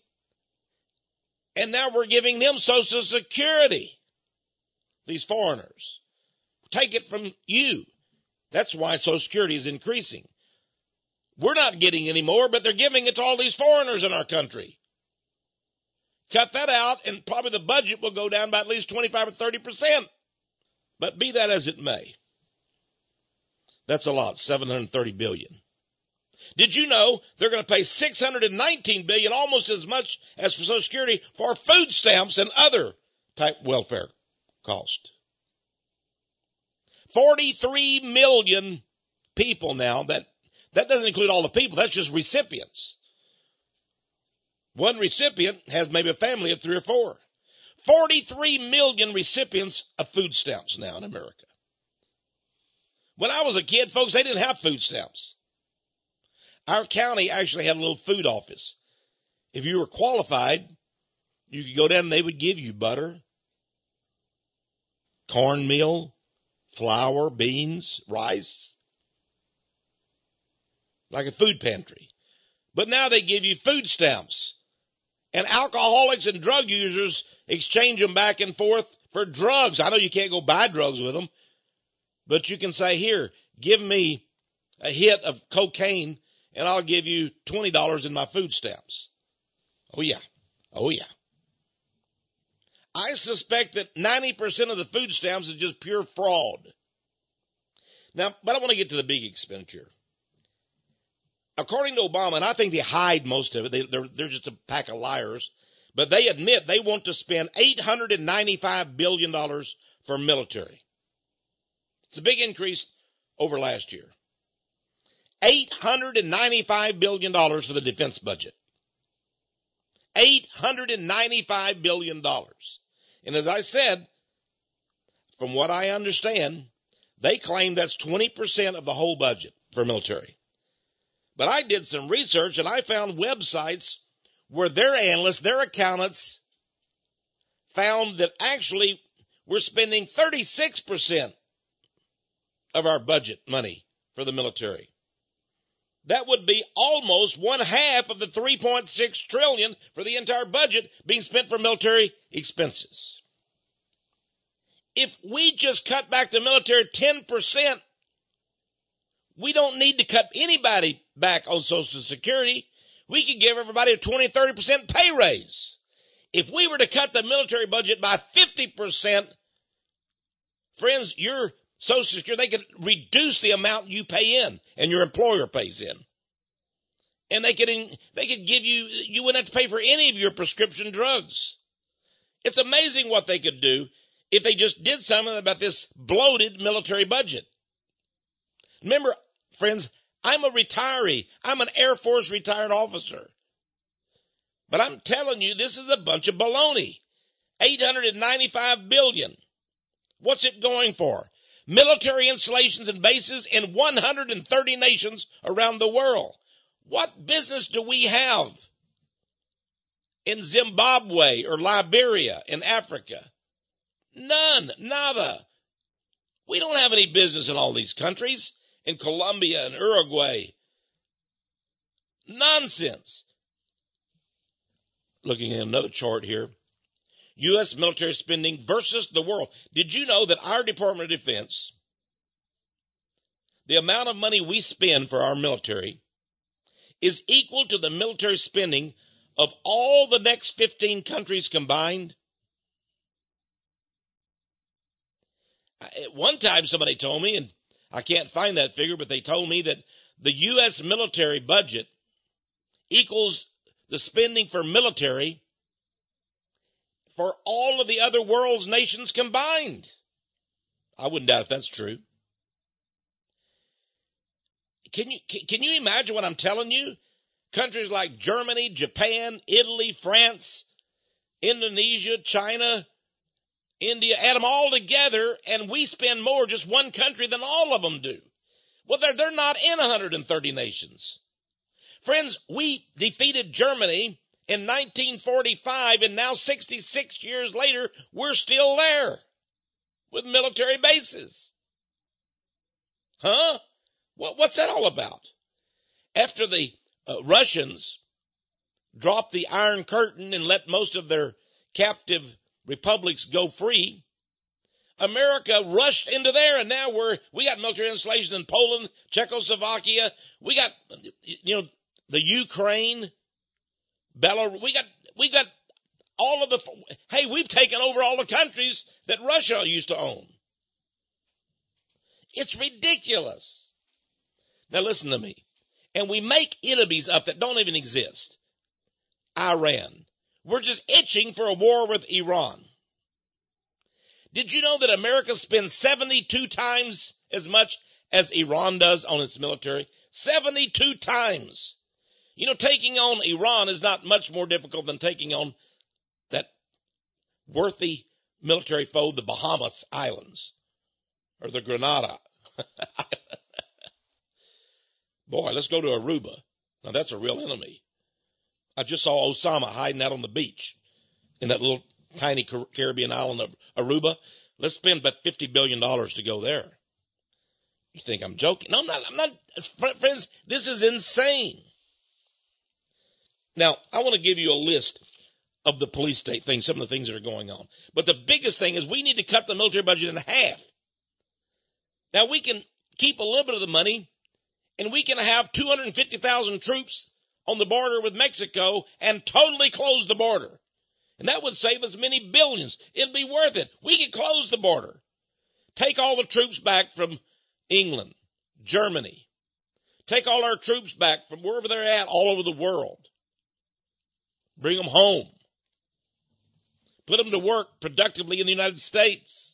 Speaker 2: And now we're giving them Social Security, these foreigners. Take it from you. That's why Social Security is increasing. We're not getting any more, but they're giving it to all these foreigners in our country. Cut that out, and probably the budget will go down by at least twenty-five or thirty percent. But be that as it may, that's a lot, seven hundred thirty billion dollars. Did you know they're going to pay six hundred nineteen billion dollars, almost as much as for Social Security, for food stamps and other type welfare cost? forty-three million people now, that, that doesn't include all the people, that's just recipients. One recipient has maybe a family of three or four. forty-three million recipients of food stamps now in America. When I was a kid, folks, they didn't have food stamps. Our county actually had a little food office. If you were qualified, you could go down and they would give you butter, cornmeal, flour, beans, rice, like a food pantry. But now they give you food stamps. And alcoholics and drug users exchange them back and forth for drugs. I know you can't go buy drugs with them, but you can say, here, give me a hit of cocaine and I'll give you twenty dollars in my food stamps. Oh, yeah. Oh, yeah. I suspect that ninety percent of the food stamps is just pure fraud. Now, but I want to get to the big expenditure. According to Obama, and I think they hide most of it, they, they're, they're just a pack of liars, but they admit they want to spend eight hundred ninety-five billion dollars for military. It's a big increase over last year. eight hundred ninety-five billion dollars for the defense budget. eight hundred ninety-five billion dollars. And as I said, from what I understand, they claim that's twenty percent of the whole budget for military. But I did some research and I found websites where their analysts, their accountants found that actually we're spending thirty-six percent of our budget money for the military. That would be almost one half of the three point six trillion dollars for the entire budget being spent for military expenses. If we just cut back the military ten percent, we don't need to cut anybody back on Social Security. We could give everybody a twenty, thirty percent pay raise. If we were to cut the military budget by fifty percent, friends, your Social Security, they could reduce the amount you pay in and your employer pays in. And they could, they could give you, you wouldn't have to pay for any of your prescription drugs. It's amazing what they could do if they just did something about this bloated military budget. Remember, friends, I'm a retiree. I'm an Air Force retired officer. But I'm telling you, this is a bunch of baloney. eight hundred ninety-five billion dollars. What's it going for? Military installations and bases in one hundred thirty nations around the world. What business do we have in Zimbabwe or Liberia in Africa? None, nada. We don't have any business in all these countries, in Colombia and Uruguay. Nonsense. Looking at another chart here. U S military spending versus the world. Did you know that our Department of Defense, the amount of money we spend for our military, is equal to the military spending of all the next fifteen countries combined? At one time somebody told me, and I can't find that figure, but they told me that the U S military budget equals the spending for military for all of the other world's nations combined. I wouldn't doubt if that's true. Can you, can you imagine what I'm telling you? Countries like Germany, Japan, Italy, France, Indonesia, China, India, add them all together, and we spend more just one country than all of them do. Well, they're, they're not in one hundred thirty nations. Friends, we defeated Germany in nineteen forty-five, and now sixty-six years later, we're still there with military bases. Huh? What, what's that all about? After the uh, Russians dropped the Iron Curtain and let most of their captive republics go free, America rushed into there, and now we're, we got military installations in Poland, Czechoslovakia. We got, you know, the Ukraine, Belarus. We got, we got all of the, hey, we've taken over all the countries that Russia used to own. It's ridiculous. Now listen to me. And we make enemies up that don't even exist. Iran. We're just itching for a war with Iran. Did you know that America spends seventy-two times as much as Iran does on its military? seventy-two times. You know, taking on Iran is not much more difficult than taking on that worthy military foe, the Bahamas Islands, or the Grenada. Boy, let's go to Aruba. Now that's a real enemy. I just saw Osama hiding out on the beach in that little tiny Caribbean island of Aruba. Let's spend about fifty billion dollars to go there. You think I'm joking? No, I'm not. I'm not. Friends, this is insane. Now, I want to give you a list of the police state things, some of the things that are going on. But the biggest thing is we need to cut the military budget in half. Now, we can keep a little bit of the money, and we can have two hundred fifty thousand troops on the border with Mexico and totally close the border. And that would save us many billions. It'd be worth it. We could close the border. Take all the troops back from England, Germany. Take all our troops back from wherever they're at all over the world. Bring them home. Put them to work productively in the United States.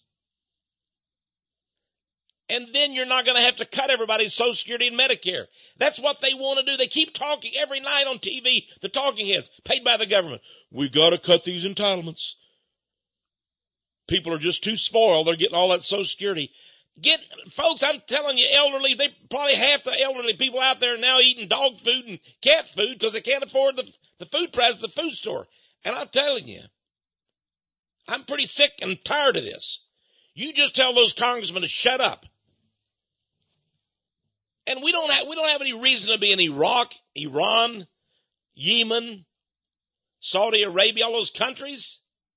Speaker 2: And then you're not going to have to cut everybody's Social Security and Medicare. That's what they want to do. They keep talking every night on T V, the talking heads, paid by the government. We got to cut these entitlements. People are just too spoiled. They're getting all that Social Security. Get, folks, I'm telling you, elderly, they probably half the elderly people out there now eating dog food and cat food because they can't afford the, the food price at the food store. And I'm telling you, I'm pretty sick and tired of this. You just tell those congressmen to shut up. And we don't have, we don't have any reason to be in Iraq, Iran, Yemen, Saudi Arabia, all those countries.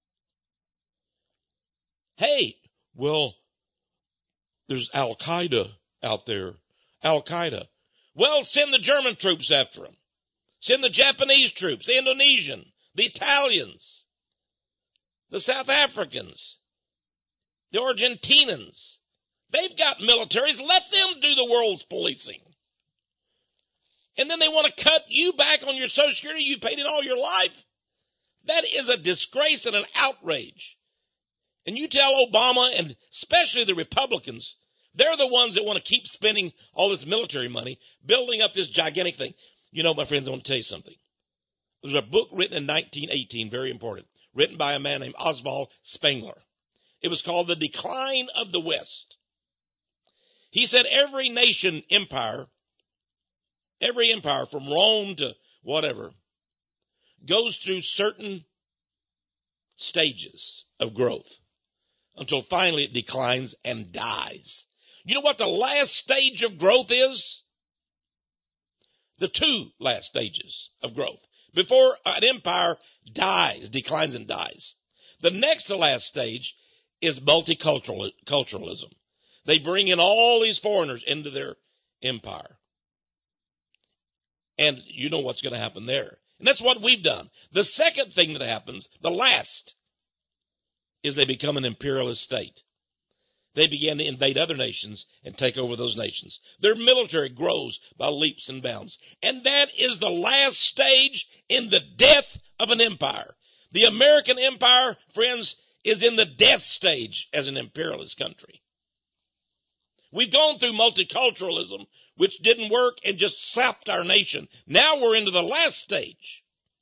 Speaker 2: Hey, well, there's Al-Qaeda out there. Al-Qaeda. Well, send the German troops after them. Send the Japanese troops, the Indonesian, the Italians, the South Africans, the Argentinians. They've got militaries. Let them do the world's policing. And then they want to cut you back on your Social Security you paid in all your life. That is a disgrace and an outrage. And you tell Obama, and especially the Republicans, they're the ones that want to keep spending all this military money, building up this gigantic thing. You know, my friends, I want to tell you something. There's a book written in nineteen eighteen, very important, written by a man named Oswald Spengler. It was called The Decline of the West. He said every nation empire Every empire from Rome to whatever goes through certain stages of growth until finally it declines and dies. You know what the last stage of growth is? The two last stages of growth. Before an empire dies, declines and dies. The next to last stage is multiculturalism. They bring in all these foreigners into their empire. And you know what's going to happen there. And that's what we've done. The second thing that happens, the last, is they become an imperialist state. They begin to invade other nations and take over those nations. Their military grows by leaps and bounds. And that is the last stage in the death of an empire. The American empire, friends, is in the death stage as an imperialist country. We've gone through multiculturalism, which didn't work and just sapped our nation. Now we're into the last stage.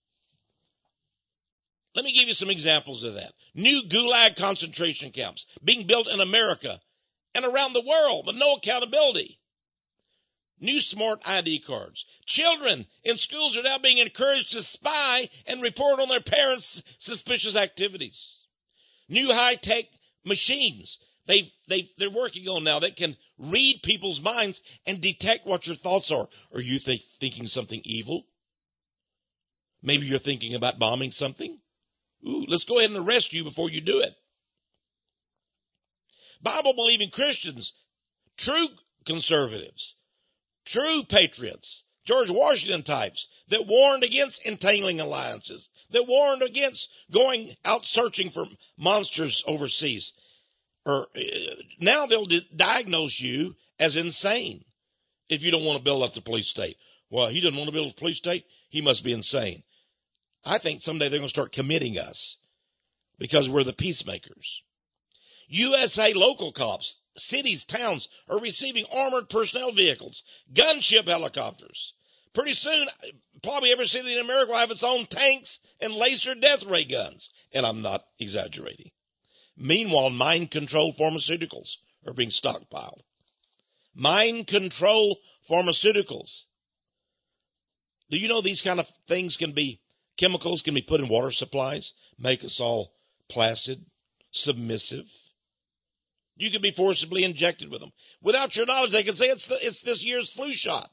Speaker 2: Let me give you some examples of that. New Gulag concentration camps being built in America and around the world with no accountability. New smart I D cards. Children in schools are now being encouraged to spy and report on their parents' suspicious activities. New high-tech machines they, they, they're working on now that can read people's minds and detect what your thoughts are. Are you th- thinking something evil? Maybe you're thinking about bombing something? Ooh, let's go ahead and arrest you before you do it. Bible-believing Christians, true conservatives, true patriots, George Washington types that warned against entangling alliances, that warned against going out searching for monsters overseas. Or uh, now they'll di- diagnose you as insane if you don't want to build up the police state. Well, he doesn't want to build a police state. He must be insane. I think someday they're going to start committing us because we're the peacemakers. U S A local cops, cities, towns are receiving armored personnel vehicles, gunship helicopters. Pretty soon, probably every city in America will have its own tanks and laser death ray guns. And I'm not exaggerating. Meanwhile, mind control pharmaceuticals are being stockpiled. Mind control pharmaceuticals. Do you know these kind of things can be, chemicals can be put in water supplies, make us all placid, submissive? You can be forcibly injected with them. Without your knowledge, they can say it's, the, it's this year's flu shot.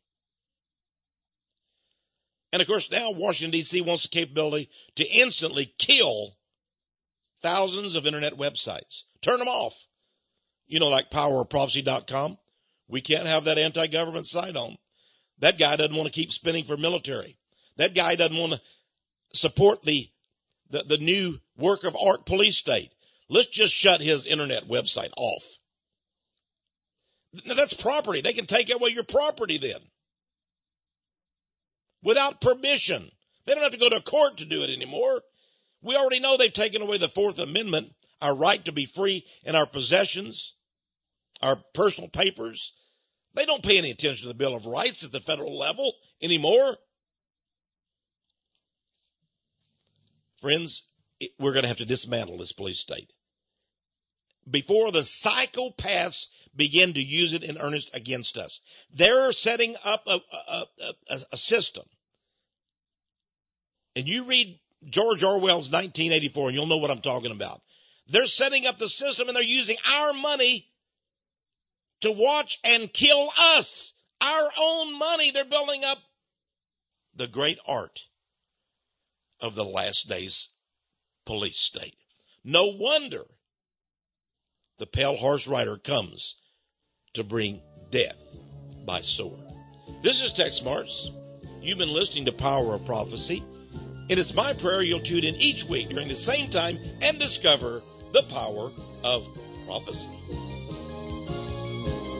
Speaker 2: And of course, now Washington, D C wants the capability to instantly kill thousands of internet websites. Turn them off. You know, like power of prophecy dot com. We can't have that anti-government site on. That guy doesn't want to keep spending for military. That guy doesn't want to support the, the, the new work of art police state. Let's just shut his internet website off. Now, that's property. They can take away your property then. Without permission. They don't have to go to court to do it anymore. We already know they've taken away the Fourth Amendment, our right to be free in our possessions, our personal papers. They don't pay any attention to the Bill of Rights at the federal level anymore. Friends, we're going to have to dismantle this police state before the psychopaths begin to use it in earnest against us. They're setting up a, a, a, a system. And you read George Orwell's nineteen eighty-four, and you'll know what I'm talking about. They're setting up the system, and they're using our money to watch and kill us. Our own money. They're building up the great art of the last days police state. No wonder the pale horse rider comes to bring death by sword. This is Tex Marks. You've been listening to Power of Prophecy. It is my prayer you'll tune in each week during the same time and discover the power of prophecy.